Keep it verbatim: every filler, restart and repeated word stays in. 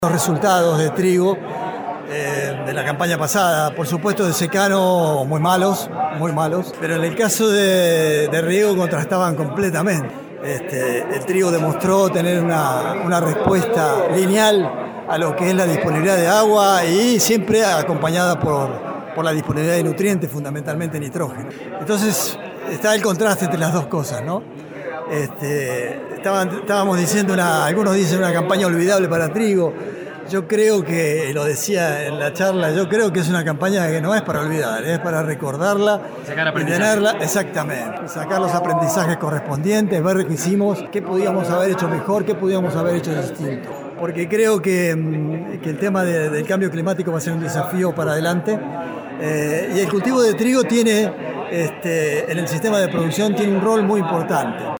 Los resultados de trigo eh, de la campaña pasada, por supuesto de secano muy malos, muy malos, pero en el caso de, de riego contrastaban completamente. Este, el trigo demostró tener una, una respuesta lineal a lo que es la disponibilidad de agua y siempre acompañada por, por la disponibilidad de nutrientes, fundamentalmente nitrógeno. Entonces está el contraste entre las dos cosas, ¿no? Este, estaban, estábamos diciendo, una, algunos dicen una campaña olvidable para trigo. Yo creo que, lo decía en la charla, yo creo que es una campaña que no es para olvidar, es para recordarla y tenerla, exactamente, sacar los aprendizajes correspondientes, ver qué hicimos, qué podíamos haber hecho mejor, qué podíamos haber hecho distinto. Porque creo que, que el tema de, del cambio climático va a ser un desafío para adelante eh, y el cultivo de trigo tiene, este, en el sistema de producción, tiene un rol muy importante.